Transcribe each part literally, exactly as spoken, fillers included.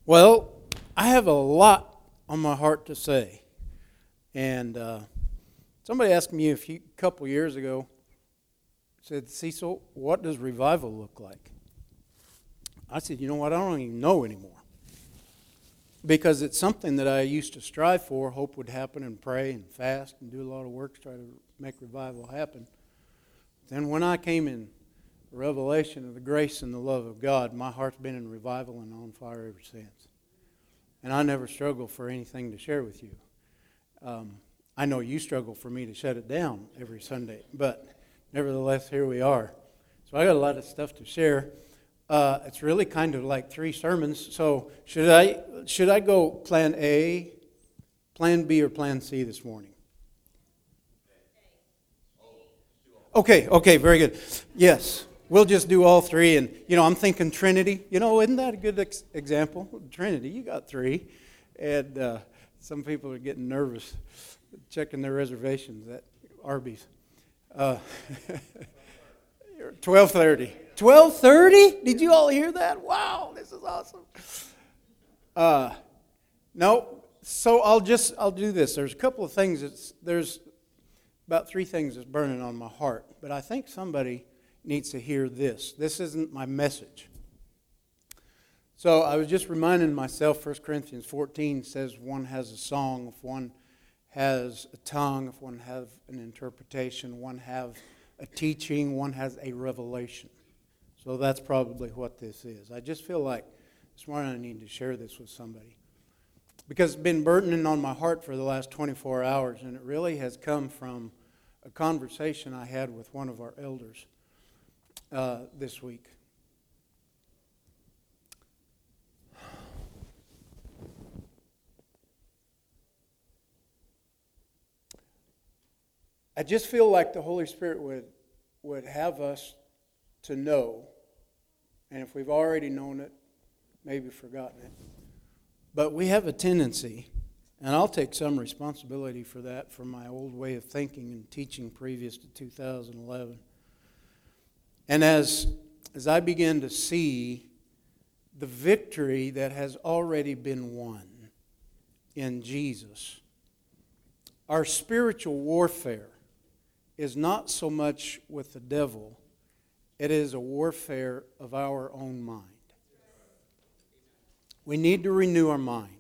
Well, I have a lot on my heart to say. And uh, somebody asked me a few, couple years ago, said, Cecil, what does revival look like? I said, you know what, I don't even know anymore. Because it's something that I used to strive for, hope would happen, and pray and fast and do a lot of work to try to make revival happen. Then when I came in revelation of the grace and the love of God, my heart's been in revival and on fire ever since. And I never struggle for anything to share with you. Um, I know you struggle for me to shut it down every Sunday, but nevertheless, here we are. So I got a lot of stuff to share. Uh, it's really kind of like three sermons. So should I should I go plan A, plan B, or plan C this morning? Okay, okay, very good. Yes, we'll just do all three. And, you know, I'm thinking Trinity. You know, isn't that a good ex- example? Trinity, you got three. And uh, some people are getting nervous checking their reservations at Arby's. Uh, twelve thirty. twelve thirty? Did you all hear that? Wow, this is awesome. Uh, no, so I'll just, I'll do this. There's a couple of things. That's, there's about three things that's burning on my heart. But I think somebody needs to hear this. This isn't my message. So I was just reminding myself, First Corinthians fourteen says one has a song, if one has a tongue, if one has an interpretation, one have a teaching, one has a revelation. So that's probably what this is. I just feel like this morning I need to share this with somebody. Because it's been burdening on my heart for the last twenty-four hours, and it really has come from a conversation I had with one of our elders uh, this week. I just feel like the Holy Spirit would, would have us to know, and if we've already known it, maybe forgotten it. But we have a tendency, and I'll take some responsibility for that from my old way of thinking and teaching previous to two thousand eleven. And as, as I begin to see the victory that has already been won in Jesus, our spiritual warfare is not so much with the devil, it is a warfare of our own mind. We need to renew our mind.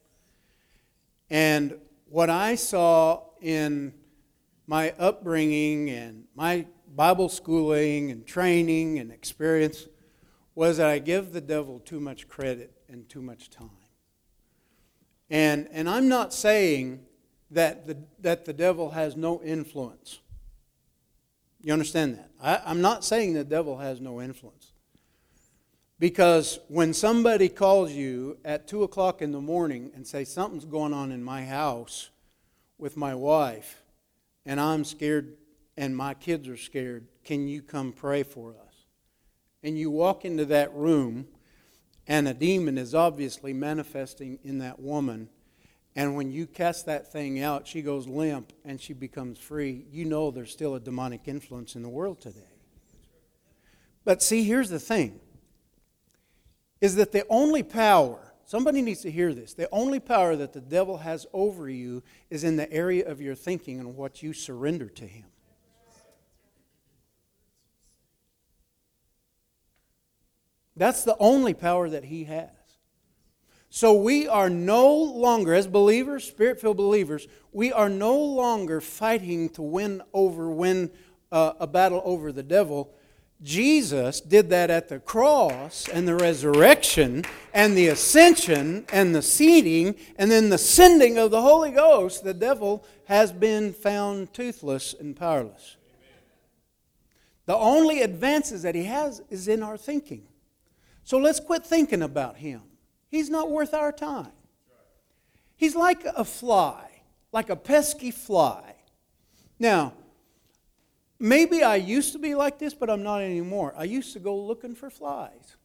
And what I saw in my upbringing and my Bible schooling and training and experience was that I give the devil too much credit and too much time. And, and I'm not saying that the, that the devil has no influence. You understand that? I, I'm not saying the devil has no influence. Because when somebody calls you at two o'clock in the morning and say something's going on in my house with my wife, and I'm scared and my kids are scared, can you come pray for us? And you walk into that room and a demon is obviously manifesting in that woman, and when you cast that thing out, she goes limp and she becomes free. You know there's still a demonic influence in the world today. But see, here's the thing. Is that the only power, somebody needs to hear this, the only power that the devil has over you is in the area of your thinking and what you surrender to him. That's the only power that he has. So we are no longer, as believers, Spirit-filled believers, we are no longer fighting to win over, win uh, a battle over the devil. Jesus did that at the cross and the resurrection and the ascension and the seating and then the sending of the Holy Ghost. The devil has been found toothless and powerless. The only advances that he has is in our thinking. So let's quit thinking about him. He's not worth our time. He's like a fly, like a pesky fly. Now, maybe I used to be like this, but I'm not anymore. I used to go looking for flies.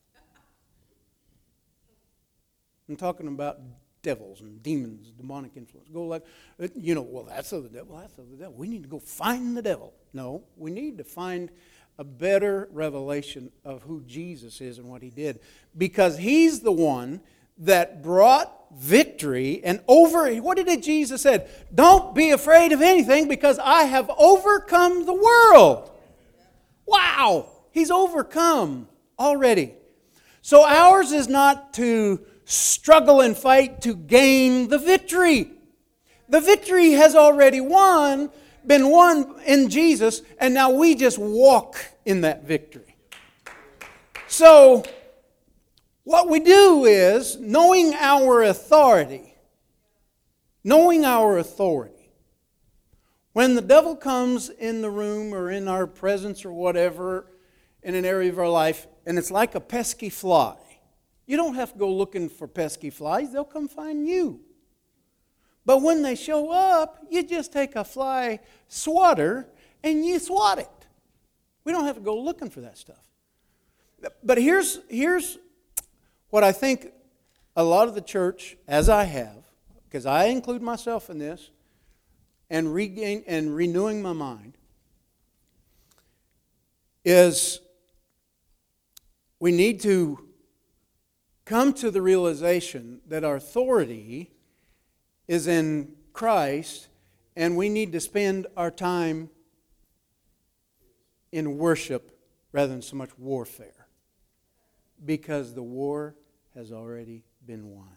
I'm talking about devils and demons, demonic influence. Go like, you know, well, that's of the devil, that's of the devil. We need to go find the devil. No, we need to find a better revelation of who Jesus is and what he did. Because he's the one that brought victory and over. What did Jesus said? Don't be afraid of anything because I have overcome the world. Wow, He's overcome already. So ours is not to struggle and fight to gain the victory. The victory has already won, been won in Jesus, and now we just walk in that victory. So, what we do is, knowing our authority, knowing our authority, when the devil comes in the room or in our presence or whatever, in an area of our life, and it's like a pesky fly. You don't have to go looking for pesky flies. They'll come find you. But when they show up, you just take a fly swatter and you swat it. We don't have to go looking for that stuff. But here's, here's what I think a lot of the church, as I have, because I include myself in this, and regain and renewing my mind, is we need to come to the realization that our authority is in Christ, and we need to spend our time in worship rather than so much warfare, because the war has already been won.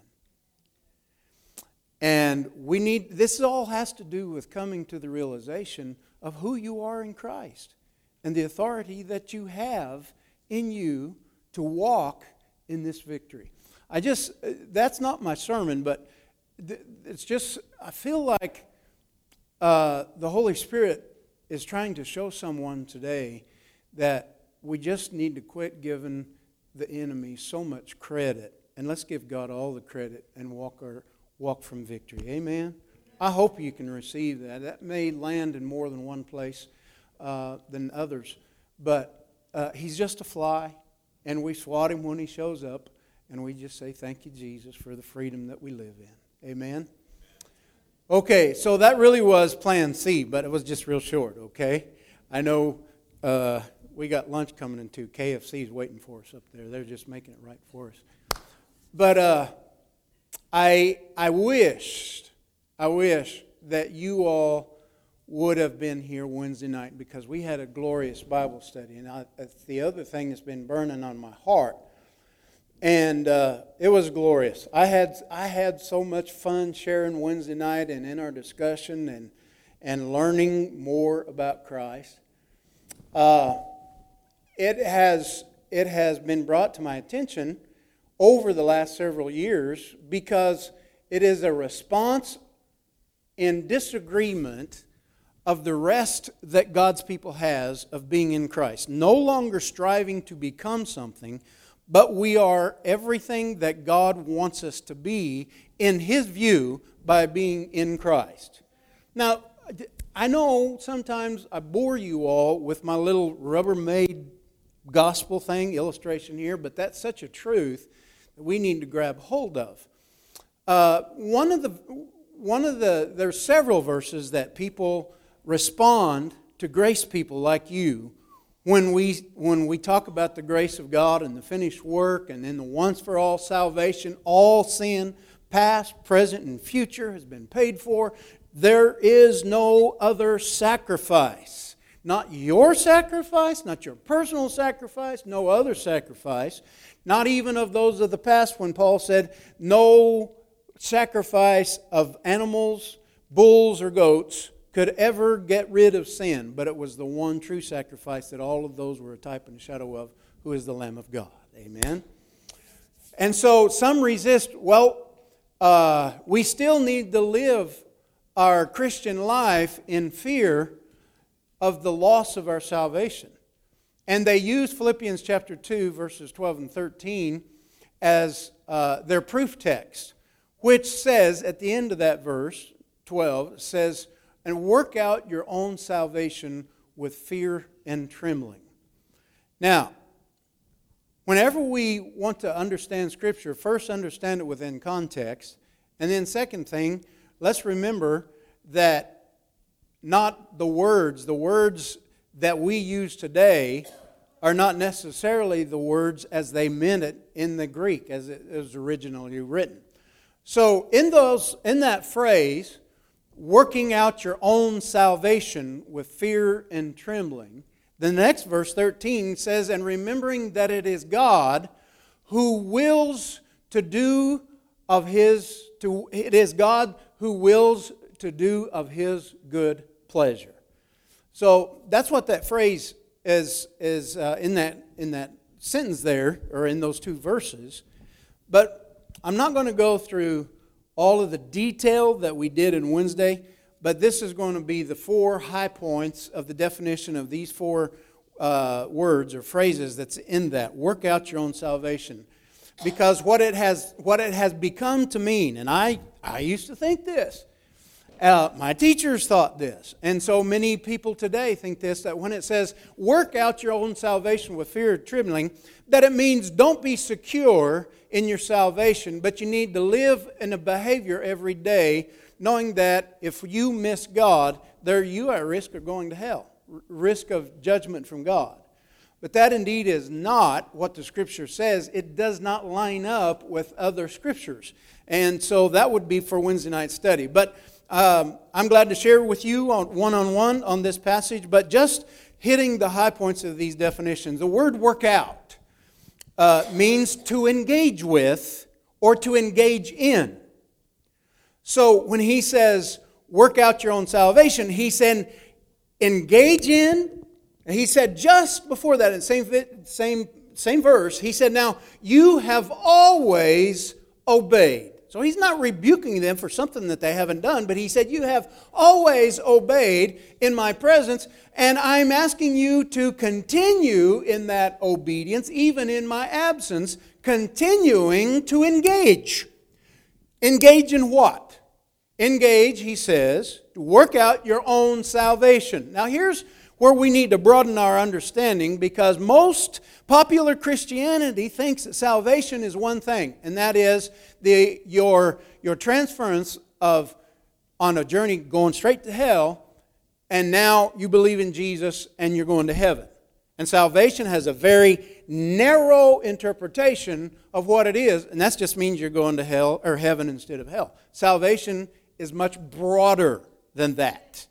And we need, this all has to do with coming to the realization of who you are in Christ and the authority that you have in you to walk in this victory. I just, that's not my sermon, but it's just, I feel like uh, the Holy Spirit is trying to show someone today that we just need to quit giving the enemy so much credit, and let's give God all the credit and walk our walk from victory. Amen? I hope you can receive that. That may land in more than one place uh, than others, but uh, he's just a fly, and we swat him when he shows up, and we just say, thank you, Jesus, for the freedom that we live in. Amen? Okay, so that really was plan C, but it was just real short, okay? I know uh, we got lunch coming in too. K F C's waiting for us up there. They're just making it right for us. But uh, I I wished, I wish that you all would have been here Wednesday night, because we had a glorious Bible study. And I, that's the other thing that's been burning on my heart. And uh, it was glorious. I had I had so much fun sharing Wednesday night and in our discussion and and learning more about Christ. Uh, it has it has been brought to my attention over the last several years, because it is a response in disagreement of the rest that God's people has of being in Christ. No longer striving to become something, but we are everything that God wants us to be in His view by being in Christ. Now, I know sometimes I bore you all with my little Rubbermaid gospel thing, illustration here, but that's such a truth that we need to grab hold of. Uh, one of the, one of the, there's several verses that people respond to grace people like you when we when we talk about the grace of God and the finished work and then the once for all salvation, all sin, past, present, and future has been paid for. There is no other sacrifice. Not your sacrifice, not your personal sacrifice, no other sacrifice. Not even of those of the past, when Paul said, no sacrifice of animals, bulls, or goats could ever get rid of sin. But it was the one true sacrifice that all of those were a type and a shadow of, who is the Lamb of God. Amen? And so some resist, well, uh, we still need to live our Christian life in fear of the loss of our salvation. And they use Philippians chapter two, verses twelve and thirteen as uh, their proof text, which says at the end of that verse, twelve, says, and work out your own salvation with fear and trembling. Now, whenever we want to understand Scripture, first understand it within context. And then second thing, let's remember that not the words, the words that we use today are not necessarily the words as they meant it in the Greek, as it was originally written. So in those, in that phrase, working out your own salvation with fear and trembling, the next verse, thirteen, says, and remembering that it is God who wills to do of His, to, it is God who wills to do of His good pleasure. So that's what that phrase is, is uh, in that in that sentence there, or in those two verses. But I'm not going to go through all of the detail that we did in Wednesday, but this is going to be the four high points of the definition of these four uh, words or phrases that's in that. Work out your own salvation. Because what it has what it has become to mean, and I, I used to think this, Uh, my teachers thought this, and so many people today think this, that when it says, work out your own salvation with fear and trembling, that it means don't be secure in your salvation, but you need to live in a behavior every day, knowing that if you miss God, there you are at risk of going to hell, r- risk of judgment from God. But that indeed is not what the Scripture says. It does not line up with other Scriptures. And so that would be for Wednesday night study. But Um, I'm glad to share with you on one-on-one on this passage, but just hitting the high points of these definitions. The word work out uh, means to engage with or to engage in. So when he says work out your own salvation, he said engage in. And he said just before that, in the same, same, same verse, he said, now you have always obeyed. So he's not rebuking them for something that they haven't done, but he said, you have always obeyed in my presence, and I'm asking you to continue in that obedience, even in my absence, continuing to engage. Engage in what? Engage, he says, to work out your own salvation. Now here's where we need to broaden our understanding, because most popular Christianity thinks that salvation is one thing, and that is the your your transference of on a journey going straight to hell, and now you believe in Jesus and you're going to heaven. And salvation has a very narrow interpretation of what it is, and that just means you're going to hell or heaven instead of hell. Salvation is much broader than that.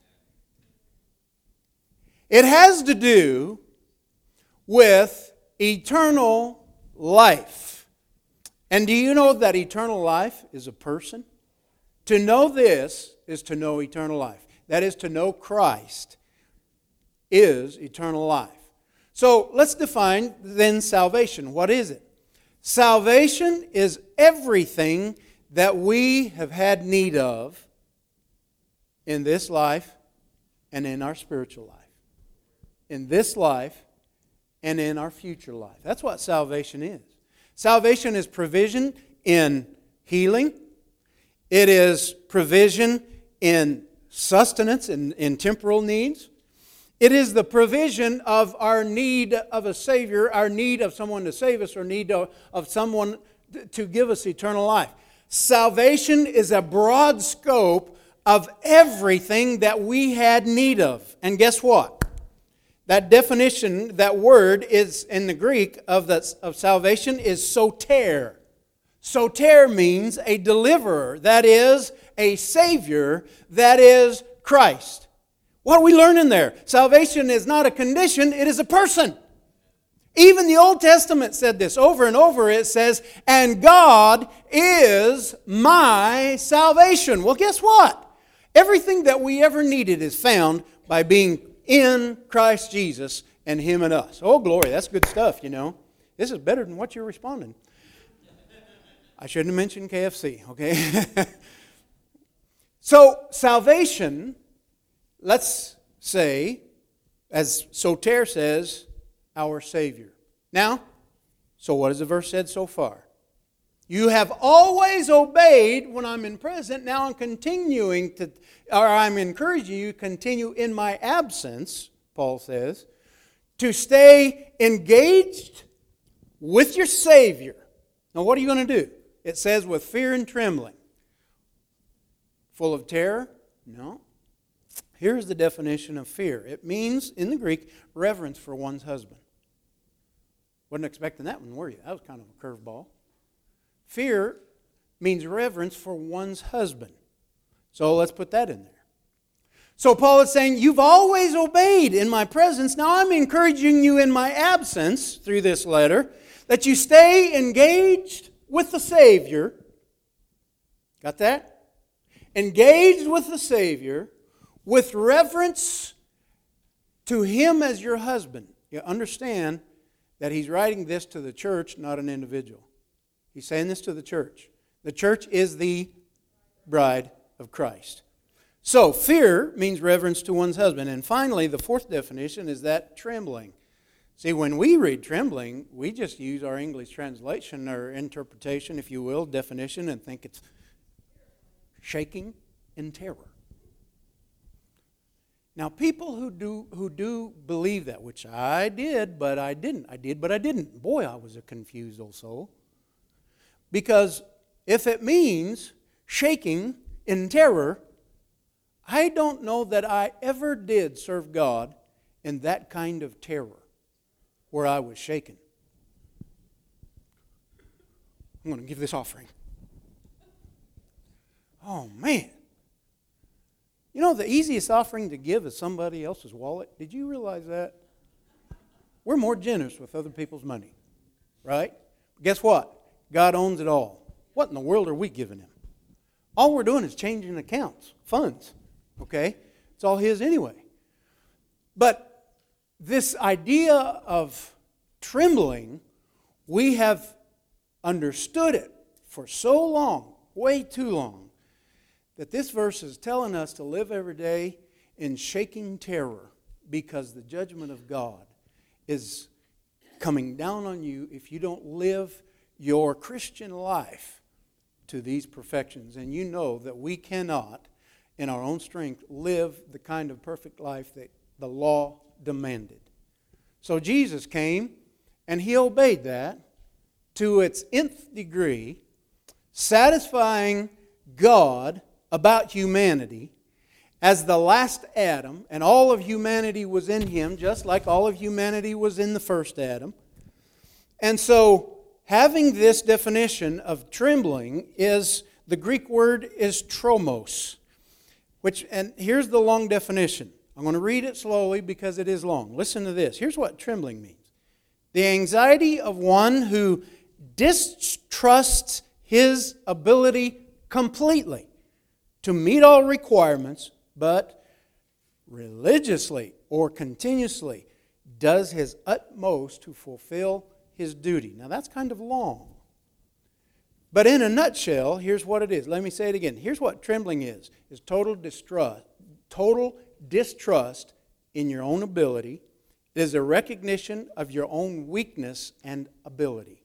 It has to do with eternal life. And do you know that eternal life is a person? To know this is to know eternal life. That is, to know Christ is eternal life. So let's define then salvation. What is it? Salvation is everything that we have had need of in this life and in our spiritual life. In this life and in our future life. That's what salvation is. Salvation is provision in healing. It is provision in sustenance and in, in temporal needs. It is the provision of our need of a Savior, our need of someone to save us, or need of, of someone to give us eternal life. Salvation is a broad scope of everything that we had need of. And guess what? That definition, that word is in the Greek of, the, of salvation is soter. Soter means a deliverer, that is a Savior, that is Christ. What are we learning there? Salvation is not a condition, it is a person. Even the Old Testament said this over and over. It says, and God is my salvation. Well, guess what? Everything that we ever needed is found by being in Christ Jesus and Him and us. Oh, glory, that's good stuff, you know. This is better than what you're responding. I shouldn't have mentioned K F C, okay? So, salvation, let's say, as Soter says, our Savior. Now, so what has the verse said so far? You have always obeyed when I'm in present. Now I'm continuing to, or I'm encouraging you to continue in my absence, Paul says, to stay engaged with your Savior. Now what are you going to do? It says with fear and trembling. Full of terror? No. Here's the definition of fear. It means, in the Greek, reverence for one's husband. Wasn't expecting that one, were you? That was kind of a curveball. Fear means reverence for one's husband. So let's put that in there. So Paul is saying, you've always obeyed in my presence. Now I'm encouraging you in my absence through this letter that you stay engaged with the Savior. Got that? Engaged with the Savior with reverence to Him as your husband. You understand that he's writing this to the church, not an individual. He's saying this to the church. The church is the bride of Christ. So, fear means reverence to one's husband. And finally, the fourth definition is that trembling. See, when we read trembling, we just use our English translation or interpretation, if you will, definition, and think it's shaking in terror. Now, people who do who do believe that, which I did, but I didn't. I did, but I didn't. Boy, I was a confused old soul. Because if it means shaking in terror, I don't know that I ever did serve God in that kind of terror where I was shaken. I'm going to give this offering. Oh, man. You know, the easiest offering to give is somebody else's wallet. Did you realize that? We're more generous with other people's money, right? Guess what? God owns it all. What in the world are we giving Him? All we're doing is changing accounts, funds, okay? It's all His anyway. But this idea of trembling, we have understood it for so long, way too long, that this verse is telling us to live every day in shaking terror because the judgment of God is coming down on you if you don't live your Christian life to these perfections. And you know that we cannot, in our own strength, live the kind of perfect life that the law demanded. So Jesus came and He obeyed that to its nth degree, satisfying God about humanity as the last Adam, and all of humanity was in Him, just like all of humanity was in the first Adam. And so, having this definition of trembling is, the Greek word is tromos, which, and here's the long definition. I'm going to read it slowly because it is long. Listen to this. Here's what trembling means. The anxiety of one who distrusts his ability completely to meet all requirements, but religiously or continuously does his utmost to fulfill his duty. Now that's kind of long. But in a nutshell, here's what it is. Let me say it again. Here's what trembling is. Is total distrust, total distrust in your own ability. It is a recognition of your own weakness and ability.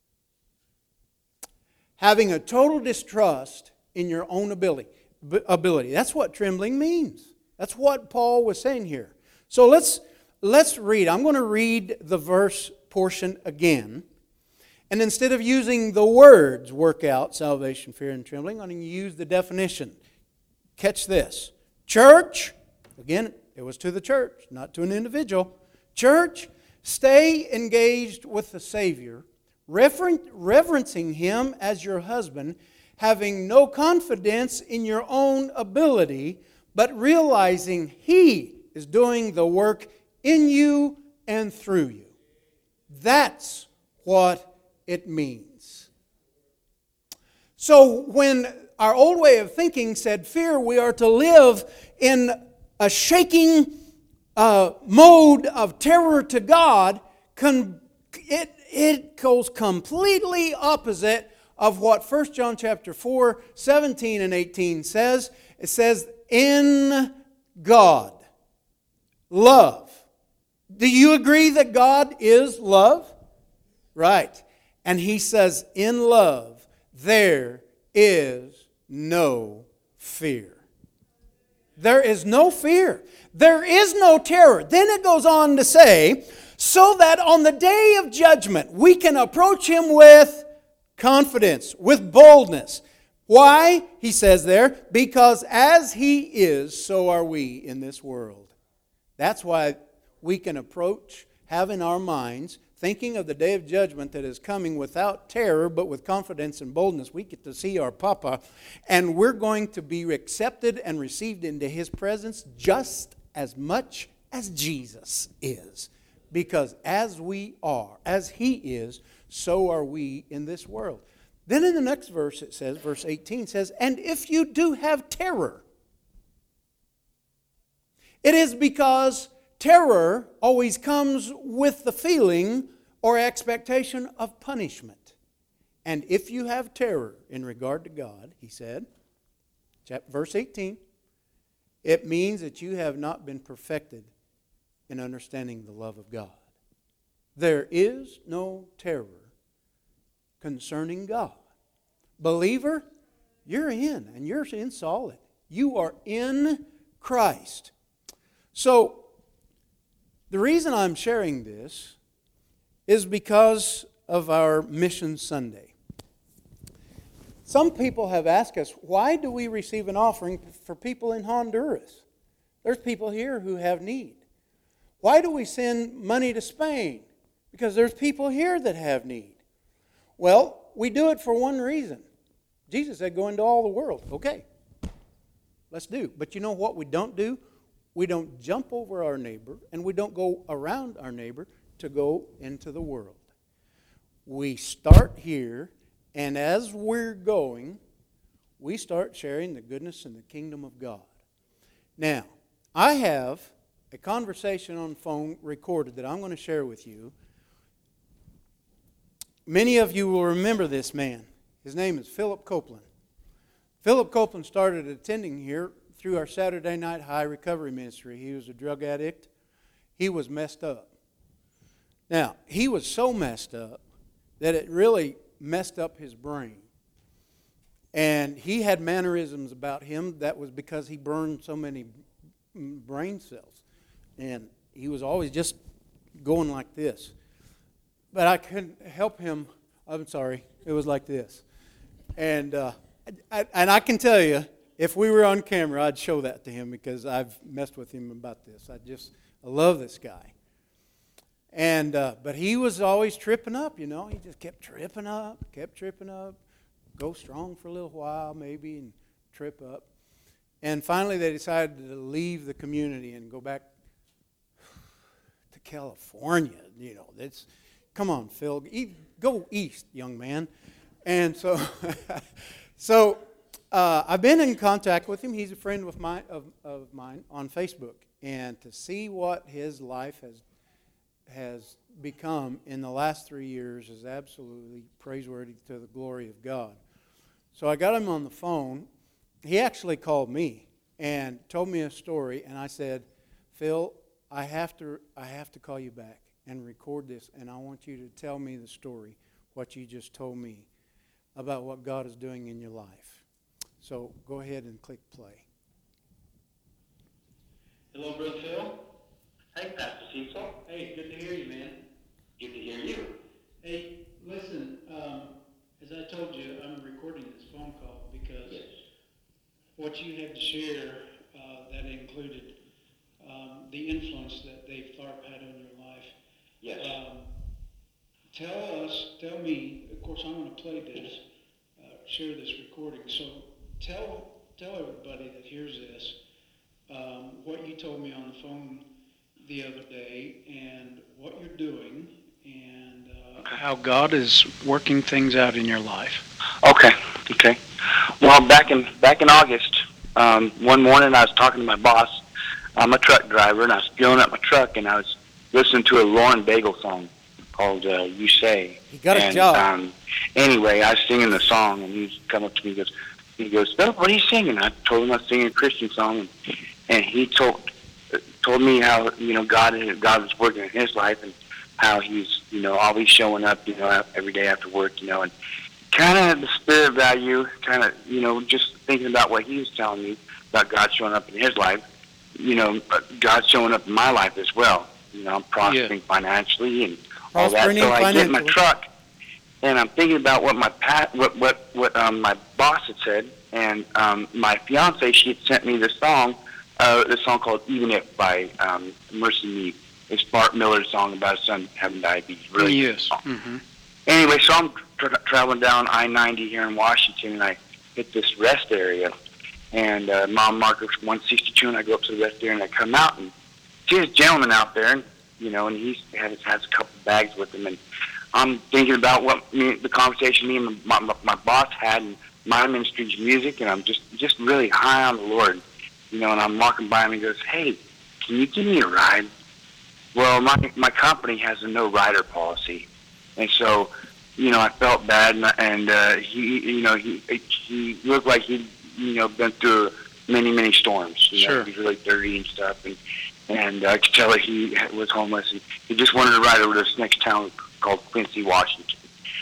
Having a total distrust in your own ability. ability. That's what trembling means. That's what Paul was saying here. So let's let's read. I'm going to read the verse portion again. And instead of using the words work out salvation, fear, and trembling, I'm going to use the definition. Catch this. Church, again, it was to the church, not to an individual. Church, stay engaged with the Savior, rever- reverencing Him as your husband, having no confidence in your own ability, but realizing He is doing the work in you and through you. That's what it means. So when our old way of thinking said fear, we are to live in a shaking uh, mode of terror to God, con- it, it goes completely opposite of what First John chapter four, seventeen and eighteen says. It says, in God, love. Do you agree that God is love? Right. And He says, in love, there is no fear. There is no fear. There is no terror. Then it goes on to say, so that on the day of judgment, we can approach Him with confidence, with boldness. Why? He says there, because as He is, so are we in this world. That's why we can approach, have in our minds thinking of the day of judgment that is coming without terror, but with confidence and boldness. We get to see our Papa, and we're going to be accepted and received into His presence just as much as Jesus is. Because as we are, as He is, so are we in this world. Then in the next verse it says, verse eighteen says, and if you do have terror, it is because terror always comes with the feeling or expectation of punishment. And if you have terror in regard to God, he said, verse eighteen, it means that you have not been perfected in understanding the love of God. There is no terror concerning God. Believer, you're in, and you're in solid. You are in Christ. So, the reason I'm sharing this is because of our Mission Sunday. Some people have asked us, why do we receive an offering for people in Honduras? There's people here who have need. Why do we send money to Spain? Because there's people here that have need. Well, we do it for one reason. Jesus said, go into all the world. Okay, let's do. But you know what we don't do? We don't jump over our neighbor, and we don't go around our neighbor to go into the world. We start here, and as we're going, we start sharing the goodness and the kingdom of God. Now, I have a conversation on the phone recorded that I'm going to share with you. Many of you will remember this man. His name is Philip Copeland. Philip Copeland started attending here through our Saturday Night High recovery ministry. He was a drug addict. He was messed up. Now, he was so messed up that it really messed up his brain. And he had mannerisms about him that was because he burned so many brain cells. And he was always just going like this. But I couldn't help him. I'm sorry. It was like this. And, uh, I, and I can tell you, if we were on camera, I'd show that to him because I've messed with him about this. I just, I love this guy. And, uh, but he was always tripping up, you know. He just kept tripping up, kept tripping up, go strong for a little while maybe and trip up. And finally they decided to leave the community and go back to California. You know, that's, come on, Phil, go east, young man. And so, so, Uh, I've been in contact with him. He's a friend with mine, of, of mine on Facebook. And to see what his life has has become in the last three years is absolutely praiseworthy to the glory of God. So I got him on the phone. He actually called me and told me a story. And I said, Phil, I have to I have to call you back and record this. And I want you to tell me the story, what you just told me about what God is doing in your life. So go ahead and click play. Hello, Brother Phil. Hey, Pastor Cecil. Hey, good to hear you, man. Good to hear you. Hey, listen, um, as I told you, I'm recording this phone call because yes. what you had to share, uh, that included um, the influence that Dave Tharp had on your life. Yes. Um, tell us, tell me, of course I'm going to play this, uh, share this recording, so tell tell everybody that hears this um, what you told me on the phone the other day and what you're doing and uh, how God is working things out in your life. Okay, okay. Well, back in back in August, um, one morning I was talking to my boss. I'm a truck driver, and I was filling up my truck, and I was listening to a Lauren Daigle song called uh, You Say. He got and, a job. Um, anyway, I was singing the song, and he's come up to me and goes, he goes, Phil, what are you singing? I told him I was singing a Christian song, and, and he told told me how, you know, God God was working in his life and how he's, you know, always showing up, you know, every day after work, you know, and kind of the spirit value, kind of, you know, just thinking about what he was telling me about God showing up in his life, you know, God showing up in my life as well. You know, I'm prospering yeah. financially and all that. So I get in my truck, and I'm thinking about what my pat, what what what um, my boss had said, and um, my fiance, she had sent me this song, uh, this song called "Even If" by um, Mercy Me, It's Bart Miller's song about his son having diabetes. Really good Yes. song. Mm-hmm. Anyway, so I'm tra- traveling down I ninety here in Washington, and I hit this rest area, and uh, mile marker one sixty-two, and I go up to the rest area, and I come out, and see this gentleman out there, and, you know, and he has, has a couple bags with him, and I'm thinking about what me, the conversation me and my, my, my boss had, and my ministry's music, and I'm just, just really high on the Lord, you know, and I'm walking by him, and he goes, hey, can you give me a ride? Well, my my company has a no rider policy, and so, you know, I felt bad, and, and uh, he, you know, he he looked like he'd, you know, been through many many storms. You know, Sure. He was really dirty and stuff, and and I could tell that he was homeless, and he just wanted to ride over to this next town called Quincy, Washington.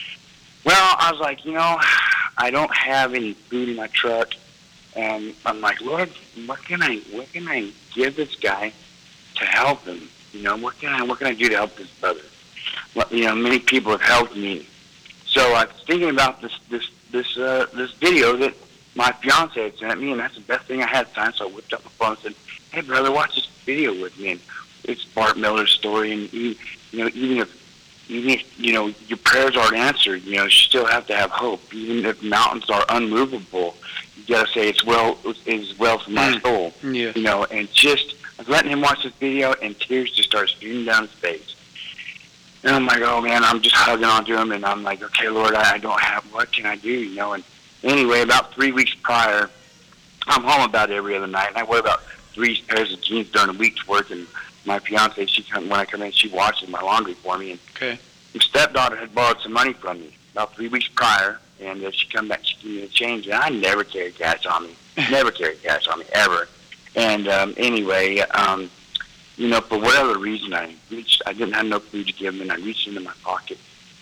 Well, I was like, you know, I don't have any food in my truck, and I'm like, Lord, what can I what can I give this guy to help him? You know, what can I what can I do to help this brother? Well, you know, many people have helped me. So I was thinking about this this this uh, this video that my fiance had sent me, and that's the best thing I had time. So I whipped up my phone and said, "Hey, brother, watch this video with me." And it's Bart Miller's story, and he, you know, even if even if you know your prayers aren't answered, you know, you still have to have hope. Even if mountains are unmovable, you gotta say it's well it's well for my Mm. soul. Yes. You know, and just I was letting him watch this video, and tears just started streaming down his face. And I'm like, oh man, I'm just hugging onto him, and I'm like, okay, Lord, I, I don't have, what can I do, you know? And anyway, about three weeks prior, I'm home about every other night, and I wear about three pairs of jeans during a week's work, and my fiance, she come, when I come in, she washes my laundry for me, and Okay. my stepdaughter had borrowed some money from me about three weeks prior, and uh, she come back, she gave me the change, and I never carry cash on me, never carry cash on me, ever. And um, anyway, um, you know, for whatever reason, I reached, I didn't have no food to give him, and I reached into my pocket,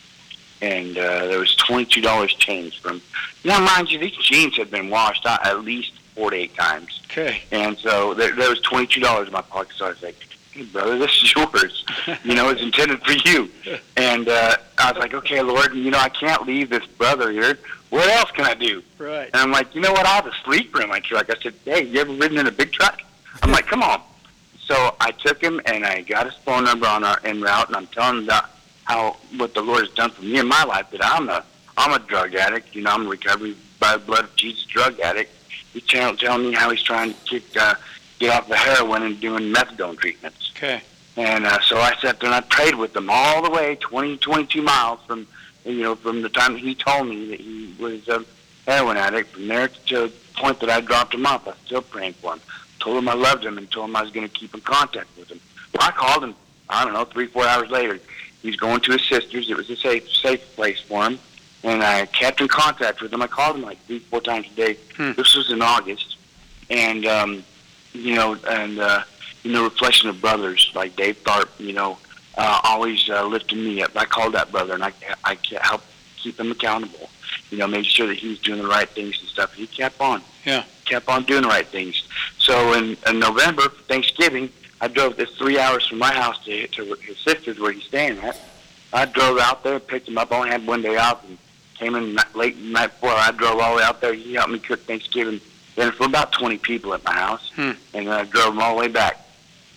and uh, there was twenty-two dollars change from, now mind you, these jeans had been washed out at least four to eight times. Okay. And so there, there was twenty-two dollars in my pocket, so I was like, hey, brother, this is yours. You know, it's intended for you. And uh, I was like, okay, Lord, you know, I can't leave this brother here. What else can I do? Right. And I'm like, you know what? I have a sleeper in my truck. I said, hey, you ever ridden in a big truck? I'm like, come on. So I took him, and I got his phone number on our en route, and I'm telling him about how what the Lord has done for me in my life, that I'm a I'm a drug addict. You know, I'm a recovery by the blood of Jesus drug addict. He's telling, telling me how he's trying to kick, uh, get off the heroin and doing methadone treatments. Okay. And uh, so I sat there and I prayed with him all the way, twenty, twenty-two miles from, you know, from the time he told me that he was a heroin addict. From there to the point that I dropped him off, I was still praying for him. Told him I loved him and told him I was going to keep in contact with him. Well, I called him, I don't know, three, four hours later. He's going to his sister's. It was a safe, safe place for him. And I kept in contact with him. I called him like three, four times a day. Hmm. This was in August. And, um, you know, and, uh, you know, reflection of brothers like Dave Tharp, you know, uh, always uh, lifting me up. I called that brother, and I, I helped keep him accountable, you know, made sure that he was doing the right things and stuff. He kept on. Yeah. Kept on doing the right things. So in, in November, for Thanksgiving, I drove this three hours from my house to, to his sister's where he's staying at. I drove out there, picked him up. I only had one day off, and came in late the night before. I drove all the way out there. He helped me cook Thanksgiving dinner for about twenty people at my house, Hmm. and I drove him all the way back.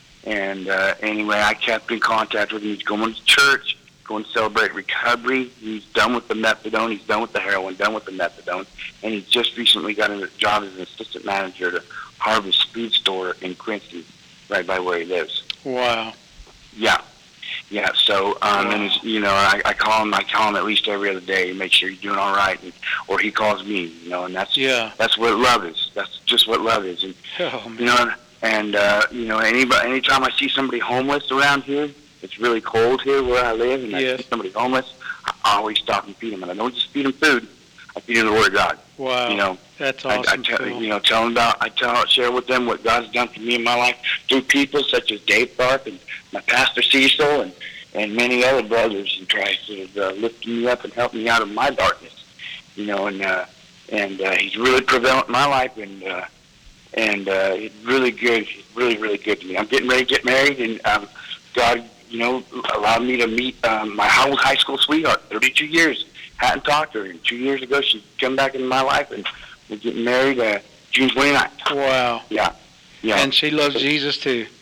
And uh, anyway, I kept in contact with him. He's going to church, going to celebrate recovery. He's done with the methadone. He's done with the heroin, done with the methadone. And he just recently got a job as an assistant manager at a Harvest food store in Quincy, right by where he lives. Wow. Yeah. Yeah, so, um, and it's, you know, I, I call him, I call him at least every other day and make sure he's doing all right, and, or he calls me, you know, and that's, Yeah. that's what love is. That's just what love is. And, Oh, man. you know, and, uh, you know, anybody, anytime I see somebody homeless around here, it's really cold here where I live, and I Yes. see somebody homeless, I always stop and feed them. And I don't just feed them food, I feed them the Word of God. Wow. You know, That's I, awesome. I tell, Phil. you know, tell them about, I tell, share with them what God's done for me in my life through people such as Dave Tharp and my pastor Cecil and, and many other brothers in Christ that have uh, lifted me up and helped me out of my darkness. You know, and uh, and uh, he's really prevalent in my life, and uh, and uh, he's really good. He's really, really good to me. I'm getting ready to get married, and um, God, you know, allowed me to meet um, my old high school sweetheart, thirty-two years. Hadn't talked to her, and two years ago she come back into my life, and we're getting married uh, June twenty-ninth. Wow. Yeah, yeah. And she loves Jesus too.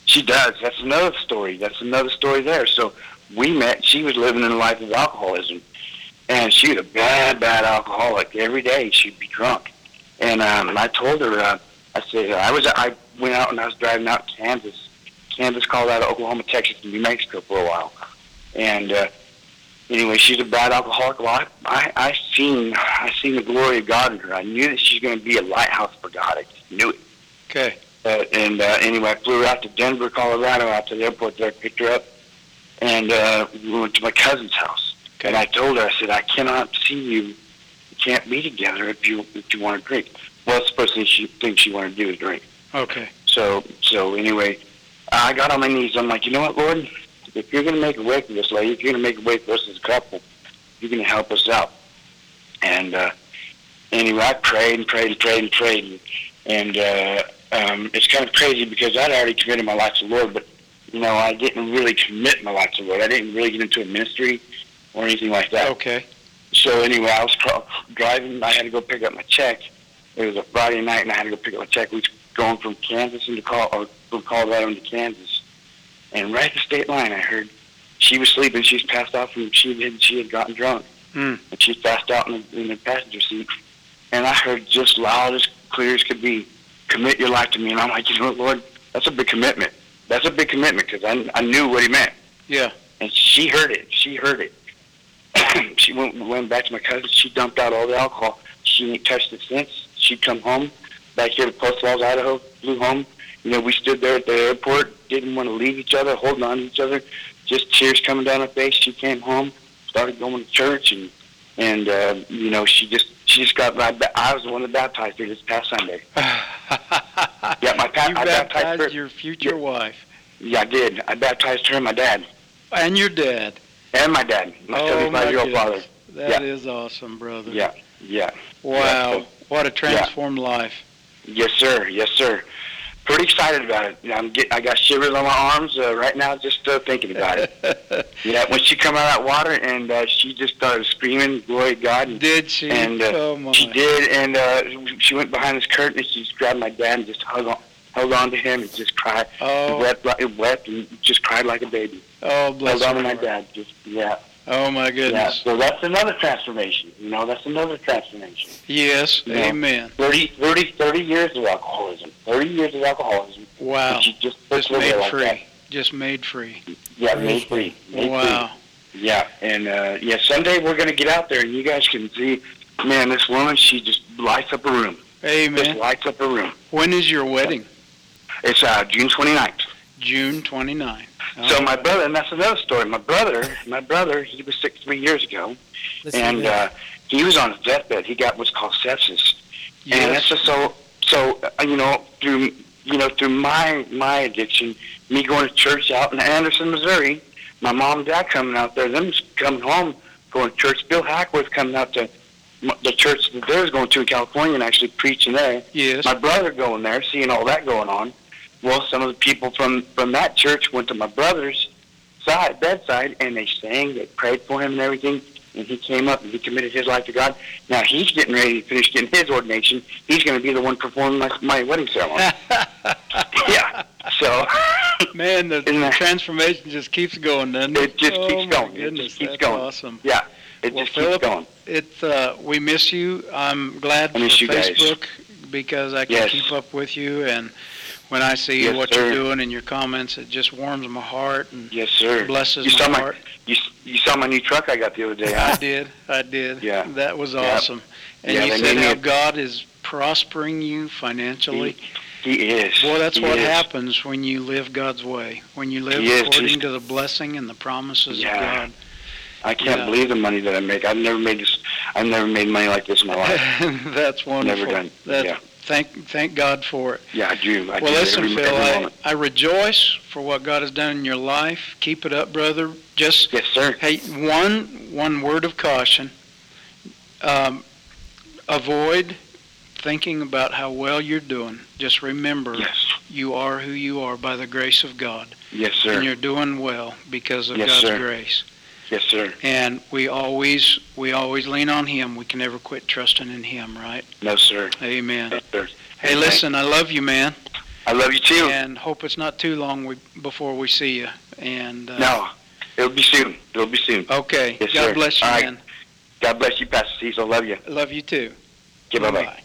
She does. That's another story. That's another story there. So we met. She was living in a life of alcoholism, and she was a bad, bad alcoholic. Every day she'd be drunk. And um, I told her, uh, I said, I was, I went out and I was driving out to Kansas, Kansas, Colorado, Oklahoma, Texas, and New Mexico for a while. And uh, anyway, she's a bad alcoholic. Well, I, I, I seen, I seen the glory of God in her. I knew that she's going to be a lighthouse for God. I just knew it. Okay. Uh, and uh, anyway, I flew her out to Denver, Colorado, out to the airport there, picked her up, and uh, we went to my cousin's house. Okay. And I told her, I said, I cannot see you. We can't be together if you if you want to drink. Well, that's the first thing she thinks she wanted to do is drink. Okay. So so anyway, I got on my knees. I'm like, you know what, Lord? If you're going to make a way for this lady, if you're going to make a way for us as a couple, you're going to help us out. And uh, anyway, I prayed and prayed and prayed and prayed. And, and uh, um, it's kind of crazy because I'd already committed my life to the Lord, but, you know, I didn't really commit my life to the Lord. I didn't really get into a ministry or anything like that. Okay. So anyway, I was pro- driving. I had to go pick up my check. It was a Friday night, and I had to go pick up my check. We was going from Kansas into Col- or from Colorado into Kansas. And right at the state line, I heard she was sleeping. She was passed out from she had she had gotten drunk, Mm. and she passed out in the, in the passenger seat. And I heard just loud as clear as could be, "Commit your life to me." And I'm like, you know what, Lord, that's a big commitment. That's a big commitment because I I knew what he meant. Yeah. And she heard it. She heard it. She went went back to my cousin. She dumped out all the alcohol. She ain't touched it since. She'd come home back here to Post Falls, Idaho. Flew home. You know, we stood there at the airport, didn't want to leave each other, holding on to each other. Just tears coming down her face. She came home, started going to church, and and uh, you know, she just she just got. I was the one that baptized her this past Sunday. Yeah, my pa- you I baptized baptized her. your future Yeah. wife Yeah, I did. I baptized her and my dad. and your dad. And my dad, my Oh, my seventy-five-year-old father. goodness. That Yeah. is awesome, brother. Yeah, yeah. Wow. Yeah, so- What a transformed life. Yes, sir. Yes, sir. Pretty excited about it. I'm get, I got shivers on my arms uh, right now just uh, thinking about it. Yeah, when she come out of that water and uh, she just started screaming, "Glory to God!" And, Did she? and uh, Oh, my. she did, and uh, she went behind this curtain and she just grabbed my dad and just hung on, held on to him and just cried. Oh. Wept, like- wept and just cried like a baby. Oh, bless Held on her to my heart. dad. Just yeah. Oh, my Yeah, goodness. so that's another transformation. You know, that's another transformation. Yes. You know, Amen. thirty, thirty, thirty years of alcoholism. thirty years of alcoholism. Wow. And she just Just puts it made away like free. that. Just made free. Yeah, made free. Made Wow. free. Yeah, and uh, yeah, someday we're going to get out there and you guys can see, man, this woman, she just lights up a room. Just Amen. lights up a room. When is your wedding? It's uh, June twenty-ninth. June twenty-ninth. So my brother, and that's another story. My brother, my brother, he was sick three years ago, Listen and to uh, he was on his deathbed. He got what's called sepsis. And Yes. that's just so, so uh, you know, through you know, through my my addiction, me going to church out in Anderson, Missouri, my mom and dad coming out there, them just coming home, going to church. Bill Hackworth coming out to m- the church that they was going to in California and actually preaching there. Yes. My brother going there, seeing all that going on. Well, some of the people from from that church went to my brother's side bedside, and they sang, they prayed for him and everything. And he came up and he committed his life to God. Now he's getting ready to finish getting his ordination. He's going to be the one performing my, my wedding ceremony. Yeah. So Man, the Isn't that- transformation just keeps going, doesn't it? it just oh, keeps my going. Goodness, It just keeps that's going. awesome. Yeah. It Well, just Philip, keeps going. It's uh, we miss you. I'm glad I for miss you guys. Facebook because I can Yes. keep up with you, and when I see Yes, what sir. you're doing and your comments, it just warms my heart and Yes, sir. blesses You my saw my heart. you, you saw my new truck I got the other day. I Huh? did, I did. Yeah. That was Yeah. awesome. And Yeah, you they said made me how a- God is prospering you financially. He is. Boy, that's He what is. happens when you live God's way. When you live He is. according He's- to the blessing and the promises Yeah. of God. I can't Yeah. believe the money that I make. I've never made this. I've never made money like this in my life. That's wonderful. Never done. That, Yeah. Thank, thank God for it. Yeah, I do. I Well, do listen, every, Phil, every I, moment. I rejoice for what God has done in your life. Keep it up, brother. Just, Yes, sir. hey, one one word of caution. Um, avoid thinking about how well you're doing. Just remember, Yes. you are who you are by the grace of God. Yes, And sir. you're doing well because of Yes, God's sir. grace. Yes, sir. And we always we always lean on Him. We can never quit trusting in Him, right? No, sir. Amen. Yes, sir. Hey, Amen. listen, I love you, man. I love you too. And hope it's not too long we, before we see you. And uh, No, it'll be soon. It'll be soon. Okay. Yes, God sir. bless you, All right. man. God bless you, Pastor Cecil. Love you. Love you too. Okay, bye-bye.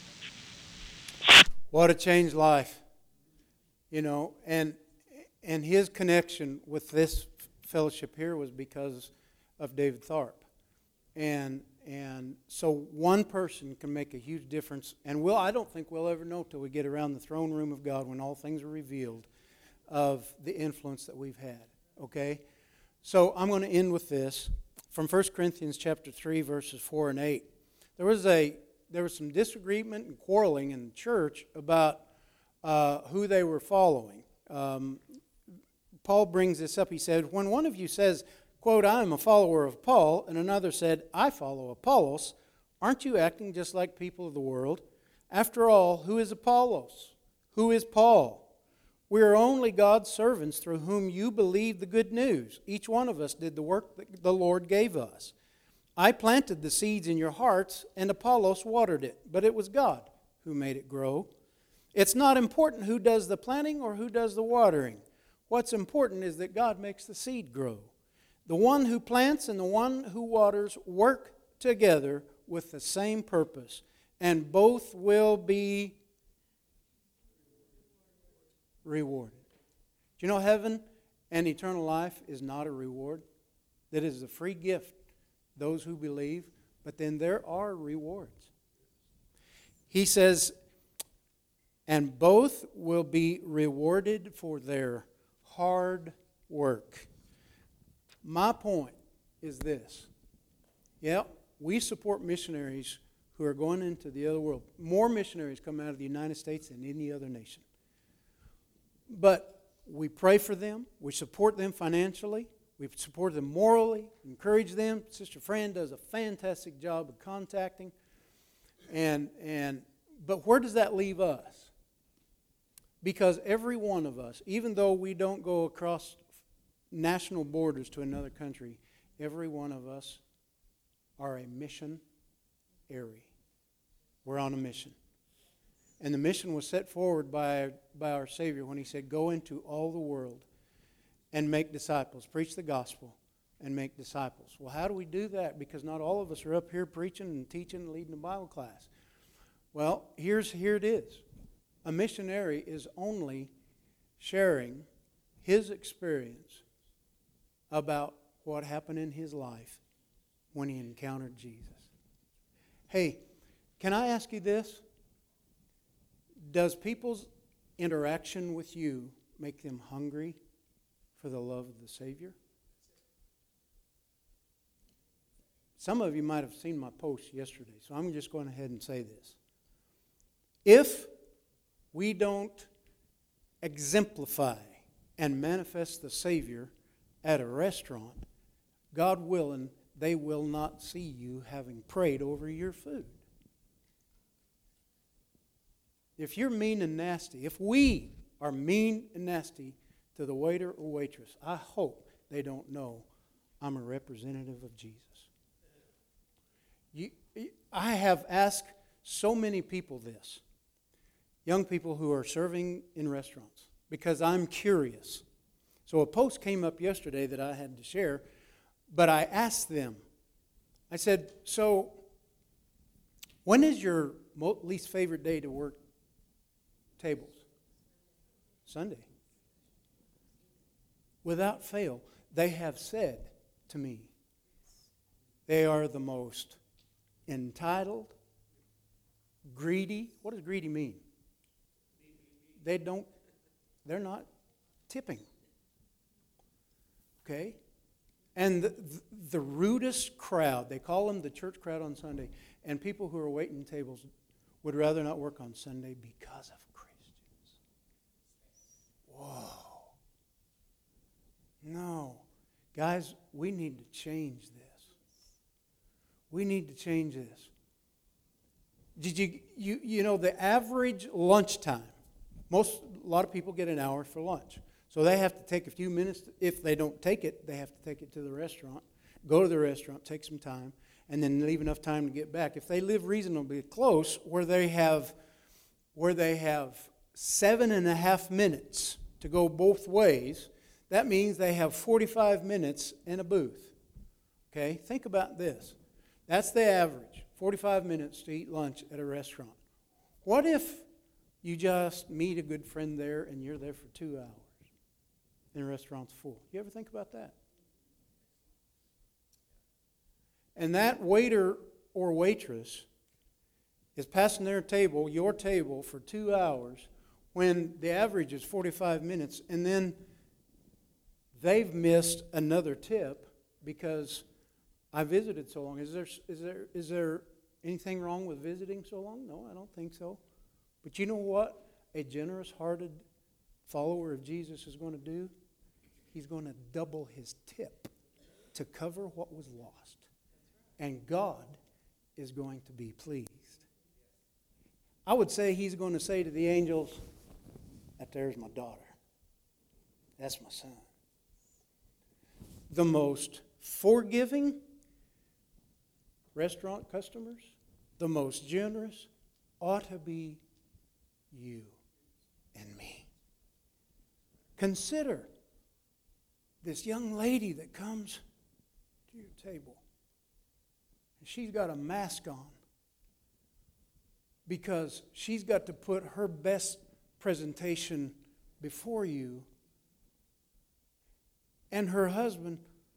What a changed life. You know, and and his connection with this fellowship here was because of David Tharp. And and so one person can make a huge difference. And we'll, I don't think we'll ever know till we get around the throne room of God when all things are revealed of the influence that we've had. Okay? So I'm going to end with this from First Corinthians chapter three, verses four and eight. There was a there was some disagreement and quarreling in the church about uh, who they were following. Um, Paul brings this up. He said, when one of you says, quote, I am a follower of Paul, and another said, I follow Apollos, aren't you acting just like people of the world? After all, who is Apollos? Who is Paul? We are only God's servants through whom you believe the good news. Each one of us did the work that the Lord gave us. I planted the seeds in your hearts, and Apollos watered it, but it was God who made it grow. It's not important who does the planting or who does the watering. What's important is that God makes the seed grow. The one who plants and the one who waters work together with the same purpose, and both will be rewarded. Do you know heaven and eternal life is not a reward? That is a free gift, those who believe, but then there are rewards. He says, and both will be rewarded for their hard work. My point is this. Yeah, we support missionaries who are going into the other world. More missionaries come out of the United States than any other nation. But we pray for them. We support them financially. We support them morally, encourage them. Sister Fran does a fantastic job of contacting. And, and, but where does that leave us? Because every one of us, even though we don't go across national borders to another country, every one of us are a missionary. We're on a mission. And the mission was set forward by, by our Savior when He said, go into all the world and make disciples. Preach the gospel and make disciples. Well, how do we do that? Because not all of us are up here preaching and teaching and leading a Bible class. Well, here's here it is. A missionary is only sharing his experience about what happened in his life when he encountered Jesus. Hey, can I ask you this? Does people's interaction with you make them hungry for the love of the Savior? Some of you might have seen my post yesterday, so I'm just going ahead and say this. If we don't exemplify and manifest the Savior at a restaurant, God willing, they will not see you having prayed over your food. If you're mean and nasty, if we are mean and nasty to the waiter or waitress, I hope they don't know I'm a representative of Jesus. You, I have asked so many people this, young people who are serving in restaurants, because I'm curious. So a post came up yesterday that I had to share, but I asked them, I said, so when is your least favorite day to work tables? Sunday. Without fail, they have said to me, they are the most entitled, greedy. What does greedy mean? They don't, they're not tipping. Okay? And the, the rudest crowd, they call them the church crowd on Sunday, and people who are waiting tables would rather not work on Sunday because of Christians. Whoa. No. Guys, we need to change this. We need to change this. Did you, you, you know, the average lunchtime, most, a lot of people get an hour for lunch. So they have to take a few minutes. If they don't take it, they have to take it to the restaurant, go to the restaurant, take some time, and then leave enough time to get back. If they live reasonably close, where they have, where they have seven and a half minutes to go both ways. That means they have forty-five minutes in a booth. Okay, think about this. That's the average, forty-five minutes to eat lunch at a restaurant. What if you just meet a good friend there and you're there for two hours and the restaurant's full? You ever think about that? And that waiter or waitress is passing their table, your table, for two hours when the average is forty-five minutes, and then they've missed another tip because I visited so long. Is there, is there, is there anything wrong with visiting so long? No, I don't think so. But you know what a generous-hearted follower of Jesus is going to do? He's going to double his tip to cover what was lost. And God is going to be pleased. I would say he's going to say to the angels, that there's my daughter. That's my son. The most forgiving restaurant customers, the most generous, ought to be you and me. Consider this young lady that comes to your table. And she's got a mask on because she's got to put her best presentation before you. And her husband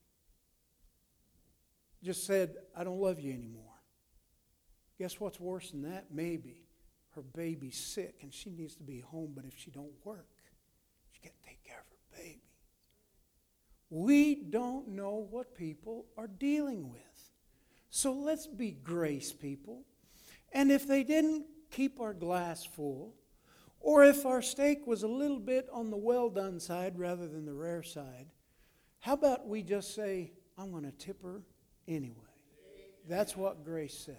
just said, I don't love you anymore. Guess what's worse than that? Maybe her baby's sick and she needs to be home, but if she don't work, she can't take care of her baby. We don't know what people are dealing with. So let's be grace people. And if they didn't keep our glass full, or if our steak was a little bit on the well done side rather than the rare side, how about we just say, I'm going to tip her anyway. That's what grace says.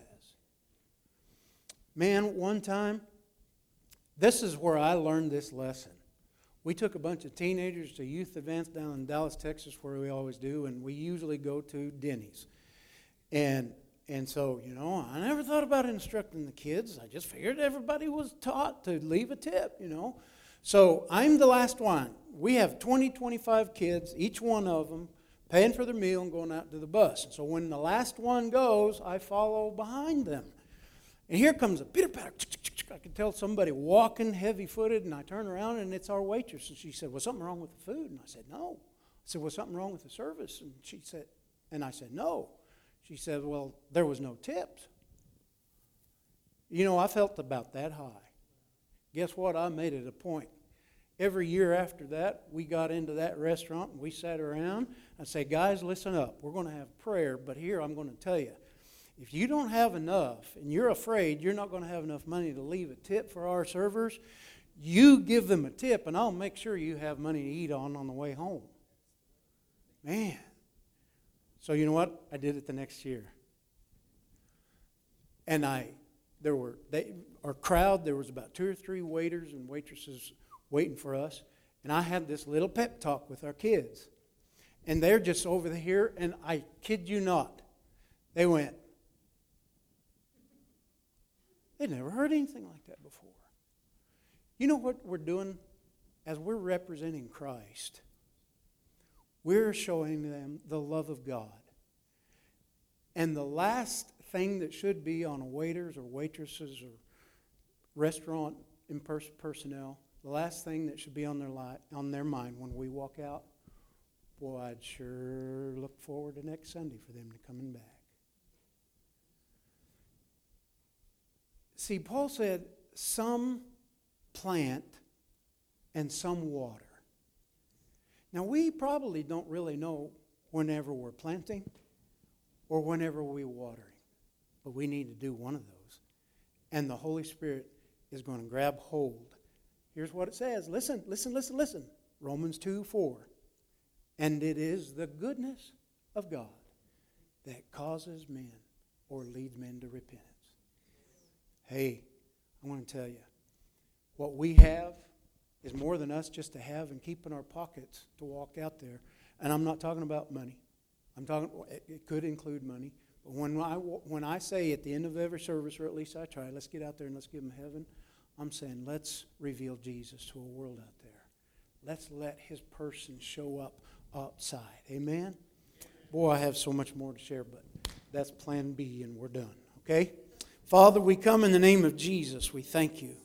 Man, one time, this is where I learned this lesson. We took a bunch of teenagers to youth events down in Dallas, Texas, where we always do, and we usually go to Denny's. And and so, you know, I never thought about instructing the kids. I just figured everybody was taught to leave a tip, you know. So I'm the last one. We have twenty, twenty-five kids, each one of them, paying for their meal and going out to the bus. And so when the last one goes, I follow behind them. And here comes a pitter-patter. I could tell somebody walking heavy-footed, and I turn around, and it's our waitress. And she said, was something wrong with the food? And I said, no. I said, was something wrong with the service? And she said, and I said, no. She said, well, there was no tips. You know, I felt about that high. Guess what? I made it a point. Every year after that, we got into that restaurant and we sat around. I say, guys, listen up. We're going to have prayer, but here I'm going to tell you, if you don't have enough and you're afraid you're not going to have enough money to leave a tip for our servers, you give them a tip and I'll make sure you have money to eat on on the way home. Man. So you know what? I did it the next year. And I, there were, they, our crowd, there was about two or three waiters and waitresses waiting for us. And I had this little pep talk with our kids. And they're just over here, and I kid you not, they went, they'd never heard anything like that before. You know what we're doing? As we're representing Christ, we're showing them the love of God. And the last thing that should be on a waiters or waitresses or restaurant in personnel, the last thing that should be on their li- on their mind when we walk out, boy, I'd sure look forward to next Sunday for them to coming back. See, Paul said, some plant and some water. Now, we probably don't really know whenever we're planting or whenever we're watering, but we need to do one of those. And the Holy Spirit is going to grab hold. Here's what it says. Listen, listen, listen, listen. Romans two four. And it is the goodness of God that causes men or leads men to repentance. Hey, I want to tell you, what we have is more than us just to have and keep in our pockets to walk out there. And I'm not talking about money. I'm talking, it could include money. But when I, when I say at the end of every service, or at least I try, let's get out there and let's give them heaven, I'm saying let's reveal Jesus to a world out there. Let's let His person show up outside. Amen? Boy, I have so much more to share, but that's plan B and we're done. Okay? Father, we come in the name of Jesus. We thank you.